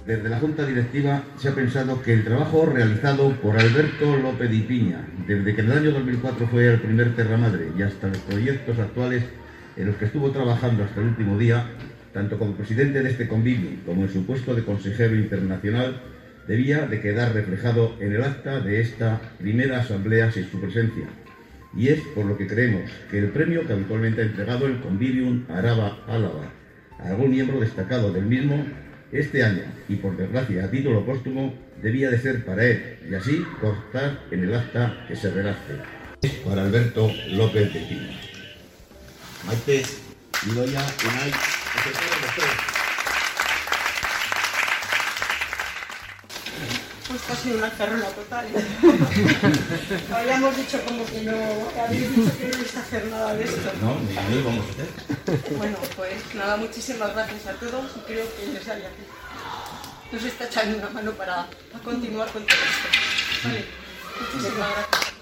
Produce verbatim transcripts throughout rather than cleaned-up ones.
Desde la Junta Directiva se ha pensado que el trabajo realizado por Alberto López y Piña, desde que en el año dos mil cuatro fue el primer Terra Madre y hasta los proyectos actuales en los que estuvo trabajando hasta el último día, tanto como presidente de este convivio como en su puesto de consejero internacional, debía de quedar reflejado en el acta de esta primera asamblea sin su presencia. Y es por lo que creemos que el premio que habitualmente ha entregado el Convivium Araba-Álava a algún miembro destacado del mismo, este año, y por desgracia a título póstumo, debía de ser para él, y así constar en el acta que se redacte. Para Alberto López de Piña. Maite, Idoia, Unai, pues casi una carrera total. Habíamos dicho como que no, habéis dicho que no ibais a hacer nada de esto. No, ni no vamos a hacer. Bueno, pues nada, muchísimas gracias a todos y creo que les haya nos está echando una mano para, para continuar con todo esto. Vale, muchísimas gracias.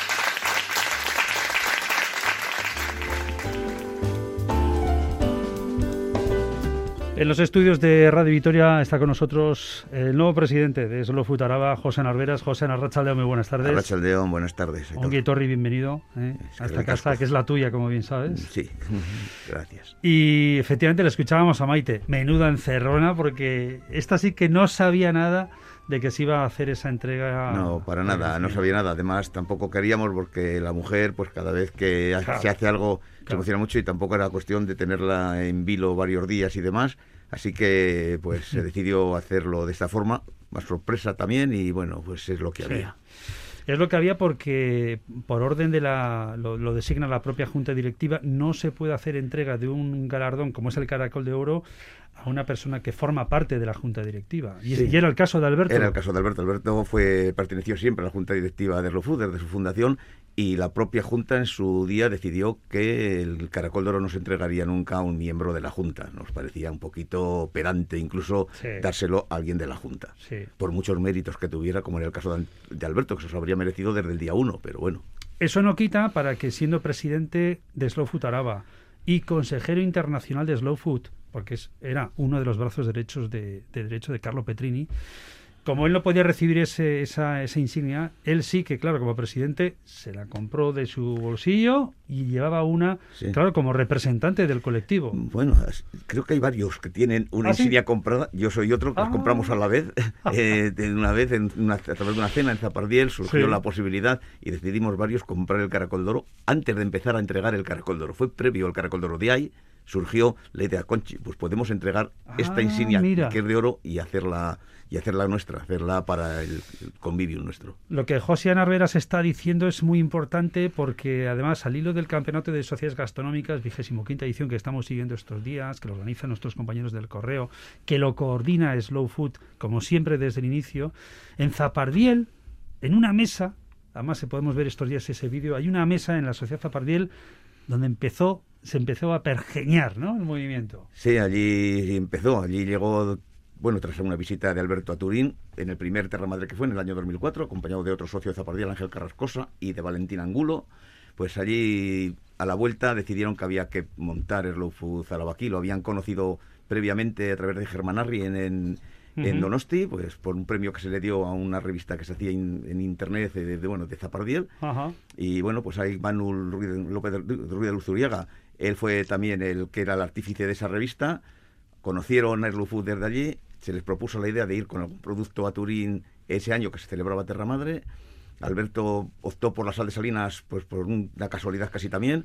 En los estudios de Radio Vitoria está con nosotros el nuevo presidente de Slow Food Araba, José Narveras. José Arratsaldeon, muy buenas tardes. Arratsaldeon, buenas tardes. Ongi Torri, bienvenido ¿eh? a esta casa, que es la tuya, como bien sabes. Sí, gracias. Y efectivamente le escuchábamos a Maite, menuda encerrona, porque esta sí que no sabía nada de que se iba a hacer esa entrega. No, para nada, no sabía nada. Además, tampoco queríamos, porque la mujer, pues cada vez que Claro. se hace algo, se Claro. emociona mucho, y tampoco era cuestión de tenerla en vilo varios días y demás. Así que, pues, se decidió hacerlo de esta forma, más sorpresa también, y bueno, pues es lo que Sí. había. Es lo que había porque, por orden de la, lo, lo designa la propia Junta Directiva, no se puede hacer entrega de un galardón como es el Caracol de Oro a una persona que forma parte de la Junta Directiva. Y, Sí. y era el caso de Alberto. Era el caso de Alberto. Alberto fue perteneció siempre a la Junta Directiva de Slow Food desde su fundación, y la propia Junta en su día decidió que el Caracol de Oro no se entregaría nunca a un miembro de la Junta. Nos parecía un poquito pedante incluso Sí. dárselo a alguien de la Junta, Sí. por muchos méritos que tuviera, como en el caso de, de Alberto, que se los habría merecido desde el día uno, pero bueno. Eso no quita para que, siendo presidente de Slow Food Araba y consejero internacional de Slow Food, porque es, era uno de los brazos derechos de, de derecho de Carlo Petrini, como él no podía recibir ese, esa, esa insignia, él sí que, claro, como presidente, se la compró de su bolsillo y llevaba una, Sí. claro, como representante del colectivo. Bueno, as- creo que hay varios que tienen una ¿Ah, sí? insignia comprada. Yo soy otro, que Ah. las compramos a la vez. eh, de una vez, en una- a través de una cena en Zapardiel, surgió Sí. la posibilidad y decidimos varios comprar el Caracol de Oro antes de empezar a entregar el Caracol de Oro. Fue previo al Caracol de Oro. De ahí surgió la idea, Conchi, pues podemos entregar esta Ah, insignia mira. que es de oro y hacerla y hacerla nuestra, hacerla para el, el convivio nuestro. Lo que José Narveras está diciendo es muy importante porque, además, al hilo del Campeonato de Sociedades Gastronómicas, vigésimo quinta edición, que estamos siguiendo estos días, que lo organizan nuestros compañeros del Correo, que lo coordina Slow Food, como siempre desde el inicio, en Zapardiel, en una mesa, además se podemos ver estos días ese vídeo, hay una mesa en la Sociedad Zapardiel donde empezó, se empezó a pergeñar, ¿no?, el movimiento. Sí, allí empezó, allí llegó, bueno, tras una visita de Alberto a Turín, en el primer Terra Madre que fue en el año dos mil cuatro, acompañado de otro socio de Zapardiel, Ángel Carrascosa, y de Valentín Angulo. Pues allí, a la vuelta, decidieron que había que montar Slow Food Araba aquí. Lo habían conocido previamente a través de Germán Arri en, en, Ujú. en Donosti, pues por un premio que se le dio a una revista que se hacía in- en internet de, de, bueno, de Zapardiel. Ajá. Y bueno, pues ahí Manuel Ruiz de- López de, Ruiz de Luzuriaga, él fue también el que era el artífice de esa revista. Conocieron a Slow Food desde allí, se les propuso la idea de ir con algún producto a Turín ese año que se celebraba Terra Madre. Alberto optó por la sal de Salinas, pues por una casualidad casi también,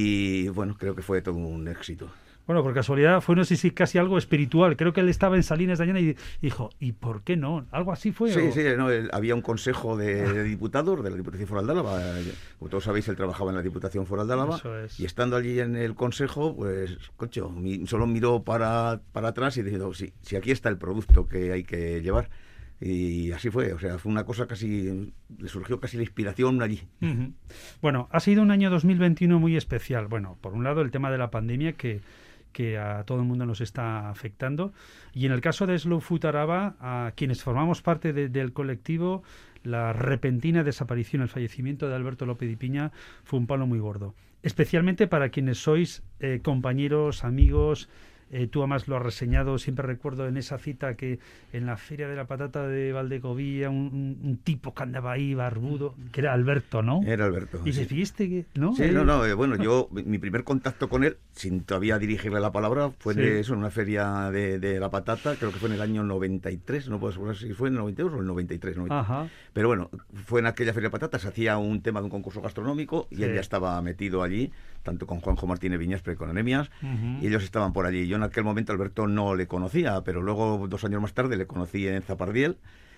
y bueno, creo que fue todo un éxito. Bueno, por casualidad fue, no sé si casi algo espiritual. Creo que él estaba en Salinas de Añana y dijo, ¿y por qué no? ¿Algo así fue? Sí, o? sí, no, el- había un consejo de, de diputados de la Diputación Foral de Álava. Como todos sabéis, él trabajaba en la Diputación Foral de Álava. Eso es. Y estando allí en el consejo, pues, cocho, mi- solo miró para, para atrás y dijo, sí, sí, aquí está el producto que hay que llevar. Y así fue, o sea, fue una cosa casi, le surgió casi la inspiración allí. Ujú. Bueno, ha sido un año dos mil veintiuno muy especial. Bueno, por un lado el tema de la pandemia que, que a todo el mundo nos está afectando, y en el caso de Slow Food Araba, a quienes formamos parte de- del colectivo, la repentina desaparición, el fallecimiento de Alberto López y Piña fue un palo muy gordo. Especialmente para quienes sois eh, compañeros, amigos, Eh, tú además lo has reseñado, siempre recuerdo en esa cita que en la Feria de la Patata de Valdegovía, un, un, un tipo que andaba ahí barbudo, que era Alberto, ¿no? Era Alberto. Y se fíjate que, ¿no? Sí, Eh, no, no, eh, bueno, yo, mi primer contacto con él, sin todavía dirigirle la palabra, fue Sí. de eso, en una feria de, de la patata, creo que fue en el año noventa y tres, no puedo asegurar si fue en el noventa y dos o el noventa y tres, noventa. Ajá. Pero bueno, fue en aquella feria de patatas, se hacía un tema de un concurso gastronómico y Sí. él ya estaba metido allí, tanto con Juanjo Martínez Viñaspre con Anemias, Ujú. y ellos estaban por allí. Yo en aquel momento Alberto no le conocía, pero luego, dos años más tarde, le conocí en Zapardiel,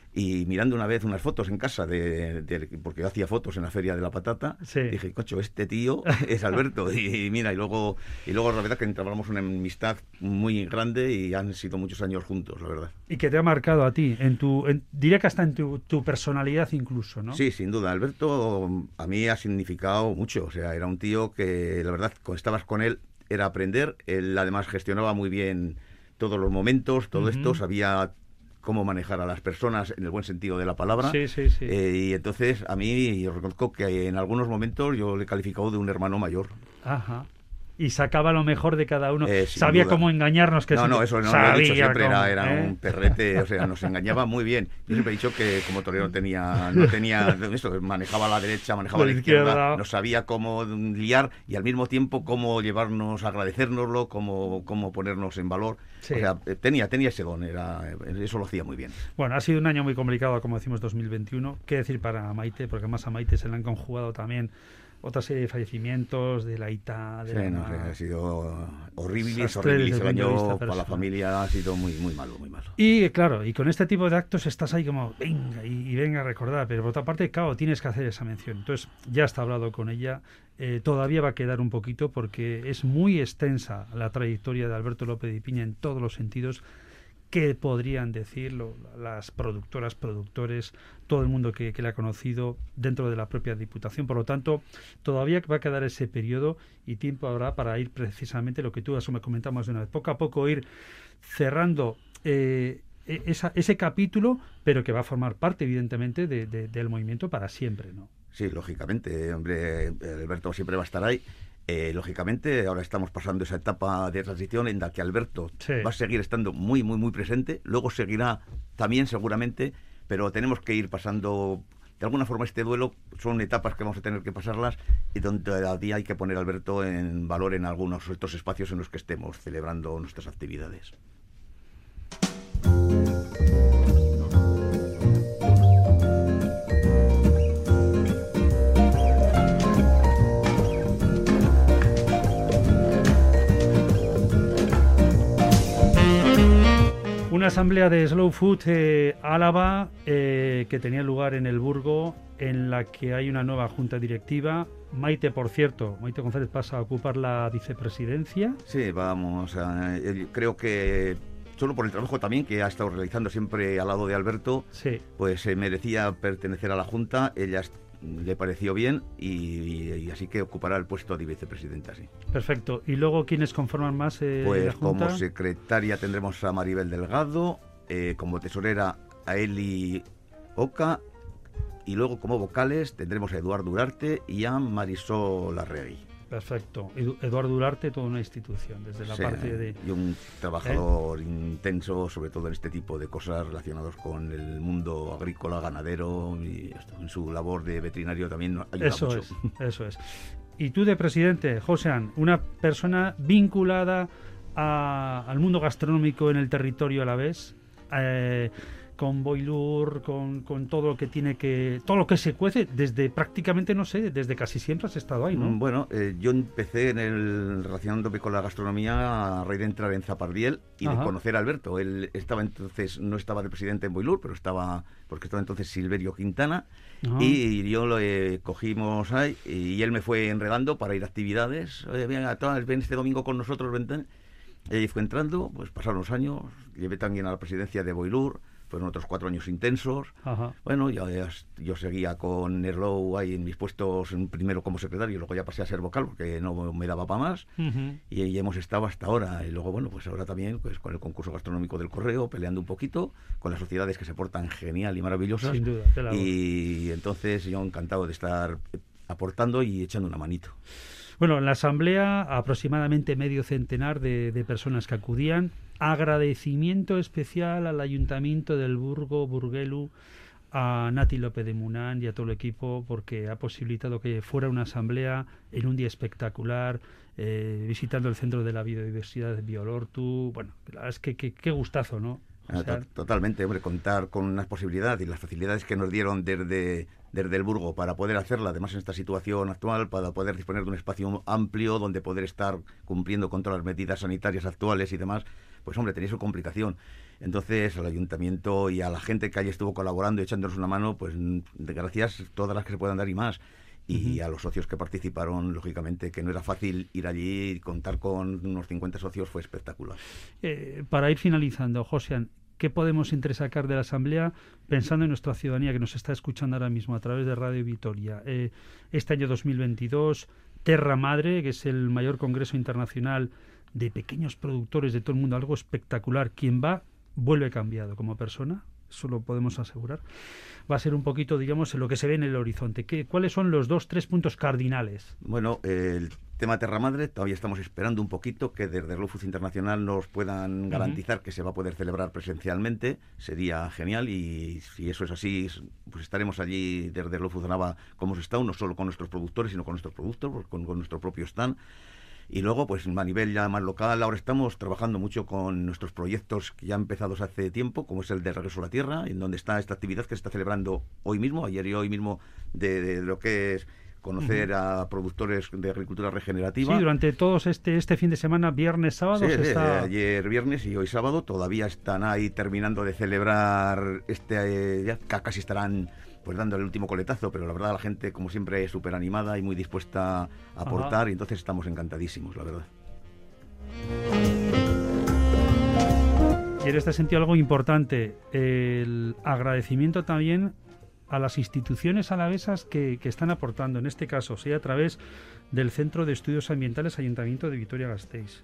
y mirando una vez unas fotos en casa, de, de- porque yo hacía fotos en la Feria de la Patata, Sí. dije, cocho, este tío es Alberto. Y, y mira, y luego, y luego la verdad que entablamos una amistad muy grande y han sido muchos años juntos, la verdad. Y que te ha marcado a ti, en tu, en- diría que hasta en tu, tu personalidad incluso, ¿no? Sí, sin duda. Alberto a mí ha significado mucho. O sea, era un tío que, la verdad, cuando estabas con él, era aprender. Él además gestionaba muy bien todos los momentos, todo Ujú. esto, sabía cómo manejar a las personas en el buen sentido de la palabra. Sí, sí, sí. Eh, y entonces a mí yo reconozco que en algunos momentos yo le he calificado de un hermano mayor. Ajá. Y sacaba lo mejor de cada uno. Eh, sin Sabía duda. cómo engañarnos. Que No, sí, no, eso no lo sabía he dicho siempre, cómo, era, era ¿eh? un perrete, o sea, nos engañaba muy bien. Yo siempre he dicho que como torero tenía, no tenía eso, manejaba la derecha, manejaba La la izquierda, izquierda. no sabía cómo liar y al mismo tiempo cómo llevarnos, agradecérnoslo, cómo, cómo ponernos en valor. Sí. O sea, tenía, tenía ese don, era, eso lo hacía muy bien. Bueno, ha sido un año muy complicado, como decimos, dos mil veintiuno. ¿Qué decir para Maite? Porque además a Maite se le han conjugado también otra serie de fallecimientos, de la I T A, de Sí, la no ma- sé, ha sido horrible, Sastre horrible. desde El el punto de año vista para la personal. familia ha sido muy, muy malo, muy malo. Y claro, y con este tipo de actos estás ahí como, venga, y, y venga a recordar, pero por otra parte, claro, tienes que hacer esa mención. Entonces, ya está hablado con ella, eh, todavía va a quedar un poquito porque es muy extensa la trayectoria de Alberto López de Piña en todos los sentidos. ¿Qué podrían decir lo- las productoras, productores, todo el mundo que, que le ha conocido dentro de la propia Diputación? Por lo tanto, todavía va a quedar ese periodo y tiempo habrá para ir precisamente lo que tú eso me comentamos de una vez, poco a poco ir cerrando eh, e- esa- ese capítulo, pero que va a formar parte, evidentemente, de- de- del movimiento para siempre, ¿no? Sí, lógicamente, hombre, Alberto siempre va a estar ahí. Eh, lógicamente, ahora estamos pasando esa etapa de transición en la que Alberto Sí. va a seguir estando muy, muy, muy presente. Luego seguirá también, seguramente, pero tenemos que ir pasando, de alguna forma, este duelo. Son etapas que vamos a tener que pasarlas y donde todavía hay que poner a Alberto en valor en algunos otros espacios en los que estemos celebrando nuestras actividades. Una asamblea de Slow Food eh, Álava eh, que tenía lugar en el Burgo, en la que hay una nueva junta directiva. Maite, por cierto, Maite González pasa a ocupar la vicepresidencia. Sí, vamos, a, eh, creo que solo por el trabajo también que ha estado realizando siempre al lado de Alberto, Sí. pues se merecía pertenecer a la Junta, ella est- le pareció bien y, y- y así que ocupará el puesto de vicepresidenta, sí. Perfecto. ¿Y luego quiénes conforman más eh, la Pues Junta? como secretaria tendremos a Maribel Delgado, eh, como tesorera a Eli Oca y luego como vocales tendremos a Eduardo Durarte y a Marisol Arregui. Perfecto. Edu- Eduardo Durarte, toda una institución, desde la Sí, parte de... y un trabajador intenso, sobre todo en este tipo de cosas relacionadas con el mundo agrícola, ganadero y esto, en su labor de veterinario también ayuda Eso mucho. es, eso es. Y tú de presidente, Josean, una persona vinculada a- al mundo gastronómico en el territorio alavés, eh, con Boilur, con, con todo lo que tiene que... todo lo que se cuece, desde prácticamente, no sé, desde casi siempre has estado ahí, ¿no? Mm, Bueno, eh, yo empecé en el relacionándome con la gastronomía a raíz de entrar en Zapardiel y Ajá. de conocer a Alberto. Él estaba entonces, no estaba de presidente en Boilur, pero estaba, porque estaba entonces Silverio Quintana, Ajá. y yo lo eh, cogimos ahí y él me fue enredando para ir a actividades. Oye, venga, todas, ven este domingo con nosotros, vente. Y ahí fue entrando, pues pasaron los años, llevé también a la presidencia de Boilur, fueron otros cuatro años intensos. Ajá. Bueno, ya, ya- yo seguía con Nerlow ahí en mis puestos, en- primero como secretario, luego ya pasé a ser vocal porque no me daba para más. Ujú. Y ahí hemos estado hasta ahora. Y luego, bueno, pues ahora también pues con el concurso gastronómico del Correo, peleando un poquito, con las sociedades que se portan genial y maravillosas. Sin duda, qué labor. Y entonces yo encantado de estar eh, aportando y echando una manito. Bueno, en la asamblea aproximadamente medio centenar de, de personas que acudían. Agradecimiento especial al Ayuntamiento del Burgo, Burguelu, a Nati López de Munán y a todo el equipo, porque ha posibilitado que fuera una asamblea en un día espectacular, eh, visitando el Centro de la Biodiversidad de Biolortu. Bueno, la verdad es que qué gustazo, ¿no? O sea, totalmente, hombre, contar con unas posibilidades y las facilidades que nos dieron desde, desde el Burgo para poder hacerla, además en esta situación actual, para poder disponer de un espacio amplio donde poder estar cumpliendo con todas las medidas sanitarias actuales y demás, pues hombre, tenía su complicación. Entonces al Ayuntamiento y a la gente que allí estuvo colaborando y echándonos una mano, pues de gracias todas las que se puedan dar y más. Y uh-huh. a los socios que participaron, lógicamente, que no era fácil ir allí y contar con unos cincuenta socios fue espectacular. Eh, para ir finalizando, Josian, ¿qué podemos entresacar de la Asamblea pensando en nuestra ciudadanía que nos está escuchando ahora mismo a través de Radio Vitoria? Eh, este año dos mil veintidós, Terra Madre, que es el mayor congreso internacional de pequeños productores de todo el mundo, algo espectacular. Quien va, vuelve cambiado como persona. Eso lo podemos asegurar. Va a ser un poquito, digamos, en lo que se ve en el horizonte. ¿Qué, ¿Cuáles son los dos, tres puntos cardinales? Bueno, eh, el tema Terra Madre, todavía estamos esperando un poquito que desde Slow Food Internacional nos puedan garantizar uh-huh. que se va a poder celebrar presencialmente. Sería genial y si eso es así, pues estaremos allí desde Slow Food Nava como hemos estado, no solo con nuestros productores, sino con nuestros productos, con, con nuestro propio stand. Y luego, pues a nivel ya más local, ahora estamos trabajando mucho con nuestros proyectos que ya empezados hace tiempo, como es el de Regreso a la Tierra, en donde está esta actividad que se está celebrando hoy mismo, ayer y hoy mismo, de, de lo que es conocer uh-huh. a productores de agricultura regenerativa. Sí, durante todos este este fin de semana, viernes, sábado. Sí, se sí, está... ayer viernes y hoy sábado, todavía están ahí terminando de celebrar, este ya casi estarán pues dando el último coletazo, pero la verdad la gente, como siempre, es súper animada y muy dispuesta a aportar, Ajá. y entonces estamos encantadísimos, la verdad. Y en este sentido algo importante, el agradecimiento también a las instituciones alavesas que, que están aportando, en este caso, sea a través del Centro de Estudios Ambientales Ayuntamiento de Vitoria-Gasteiz,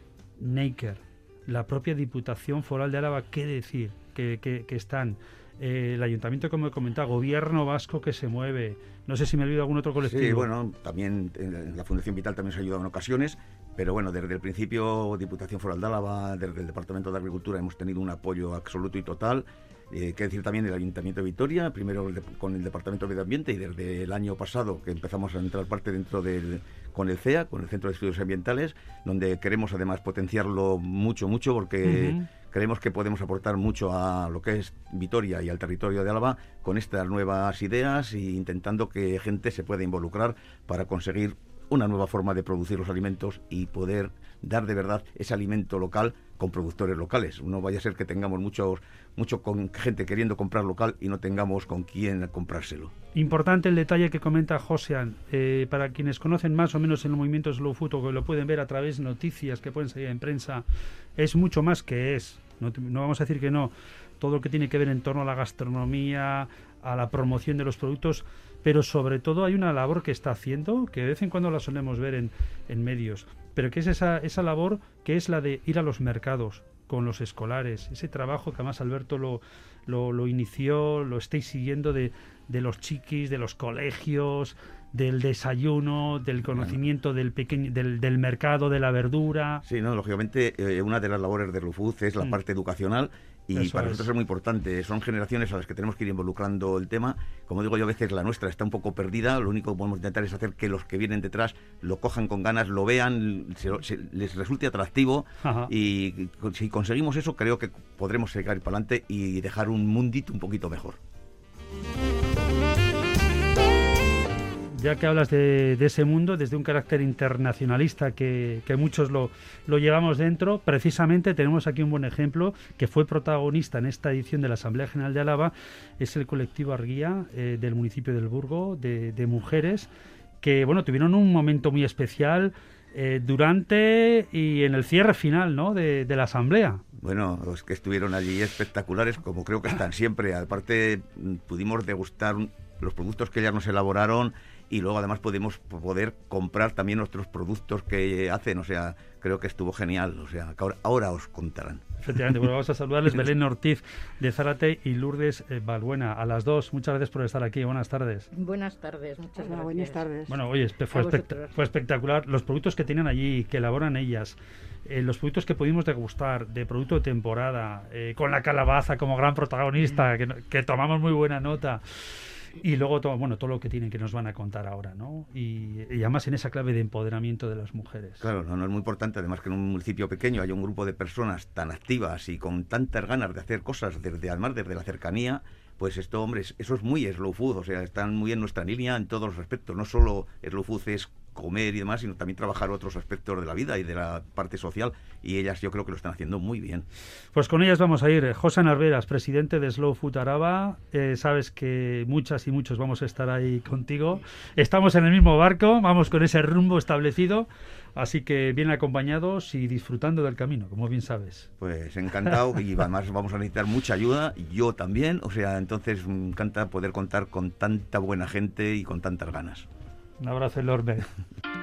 Neiker, la propia Diputación Foral de Álava, qué decir, que, que, que están... Eh, el Ayuntamiento, como he comentado, Gobierno Vasco que se mueve. No sé si me olvido algún otro colectivo. Sí, bueno, también en la Fundación Vital también se ha ayudado en ocasiones, pero bueno, desde el principio, Diputación Foral de Álava, desde el Departamento de Agricultura hemos tenido un apoyo absoluto y total. Eh, que decir también el Ayuntamiento de Vitoria, primero el de, con el Departamento de Medio Ambiente, y desde el año pasado que empezamos a entrar parte dentro del con el C E A, con el Centro de Estudios Ambientales, donde queremos además potenciarlo mucho, mucho, porque uh-huh. creemos que podemos aportar mucho a lo que es Vitoria y al territorio de Álava con estas nuevas ideas e intentando que gente se pueda involucrar para conseguir una nueva forma de producir los alimentos y poder dar de verdad ese alimento local con productores locales. No vaya a ser que tengamos muchos, mucho con gente queriendo comprar local y no tengamos con quién comprárselo. Importante el detalle que comenta Josian. Eh, para quienes conocen más o menos el movimiento Slow Food, o que lo pueden ver a través de noticias que pueden salir en prensa, es mucho más que es. No, no vamos a decir que no. Todo lo que tiene que ver en torno a la gastronomía, a la promoción de los productos, pero sobre todo hay una labor que está haciendo, que de vez en cuando la solemos ver en, en medios, pero que es esa, esa labor que es la de ir a los mercados con los escolares, ese trabajo que además Alberto lo, lo, lo inició, lo estáis siguiendo de, de los chiquis, de los colegios, del desayuno, del conocimiento bueno. del pequeño del, del mercado, de la verdura. Sí, no, lógicamente eh, una de las labores de Rufuz es la mm. parte educacional. Y Eso para es. nosotros es muy importante. Son generaciones a las que tenemos que ir involucrando el tema. Como digo yo, a veces la nuestra está un poco perdida. Lo único que podemos intentar es hacer que los que vienen detrás lo cojan con ganas, lo vean, se, se, les resulte atractivo. Ajá. Y si conseguimos eso, creo que podremos seguir para adelante y dejar un mundito un poquito mejor. Ya que hablas de, de ese mundo, desde un carácter internacionalista que, que muchos lo, lo llevamos dentro, precisamente tenemos aquí un buen ejemplo que fue protagonista en esta edición de la Asamblea General de Álava, es el colectivo Arguía eh, del municipio del Burgo, de, de mujeres, que bueno tuvieron un momento muy especial eh, durante y en el cierre final, ¿no?, de, de la Asamblea. Bueno, los que estuvieron allí espectaculares, como creo que están siempre. Aparte, pudimos degustar los productos que ellas nos elaboraron y luego además podemos poder comprar también nuestros productos que hacen. O sea, creo que estuvo genial. O sea, ahora, ahora os contarán. Efectivamente, bueno, vamos a saludarles Belén Ortiz de Zárate y Lourdes eh, Balbuena. A las dos, muchas gracias por estar aquí. Buenas tardes. Buenas tardes, muchas Hola, gracias. buenas tardes. Bueno, oye, espe- fue, A espect- vosotros. fue espectacular. Los productos que tienen allí, que elaboran ellas, eh, los productos que pudimos degustar de producto de temporada, eh, con la calabaza como gran protagonista, que, no- que tomamos muy buena nota. Y luego todo, bueno, todo lo que tienen que nos van a contar ahora, ¿no? Y, y además en esa clave de empoderamiento de las mujeres. Claro, no, no es muy importante, además que en un municipio pequeño haya un grupo de personas tan activas y con tantas ganas de hacer cosas, desde además desde la cercanía, pues esto, hombre, es- eso es muy slow food, o sea, están muy en nuestra línea en todos los aspectos. No solo slow food es comer y demás, sino también trabajar otros aspectos de la vida y de la parte social, y ellas yo creo que lo están haciendo muy bien. Pues con ellas vamos a ir. José Narveras, presidente de Slow Food Araba. Eh, sabes que muchas y muchos vamos a estar ahí contigo. Estamos en el mismo barco, vamos con ese rumbo establecido, así que bien acompañados y disfrutando del camino, como bien sabes. Pues encantado, y además vamos a necesitar mucha ayuda, y yo también, o sea, entonces me encanta poder contar con tanta buena gente y con tantas ganas. Un abrazo enorme.